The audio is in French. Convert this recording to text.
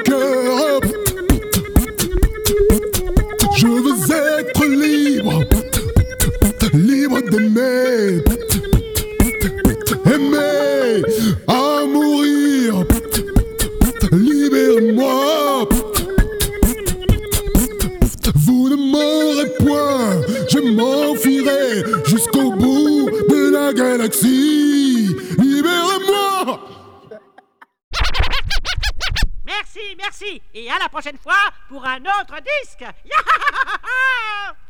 cœur. Je veux être libre, libre d'aimer, aimer à mourir. Libérez-moi. Vous ne m'aurez point, je m'enfuirai jusqu'au bout de la galaxie. Libérez-moi. Merci, merci. Et à la prochaine fois pour un autre disque.